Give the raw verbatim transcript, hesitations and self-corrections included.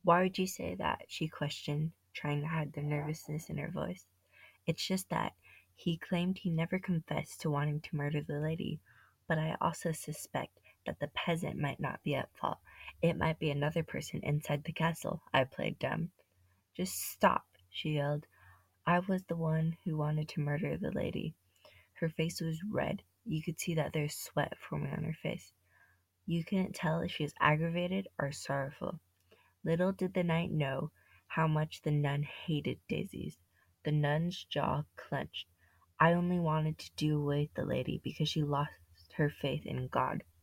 Why would you say that? She questioned, trying to hide the nervousness in her voice. It's just that he claimed he never confessed to wanting to murder the lady, but I also suspect that the peasant might not be at fault. It might be another person inside the castle. I played dumb. Just stop, she yelled. I was the one who wanted to murder the lady. Her face was red. You could see that there's sweat forming on her face. You couldn't tell if she was aggravated or sorrowful. Little did the knight know how much the nun hated daisies. The nun's jaw clenched. I only wanted to do away with the lady because she lost her faith in God.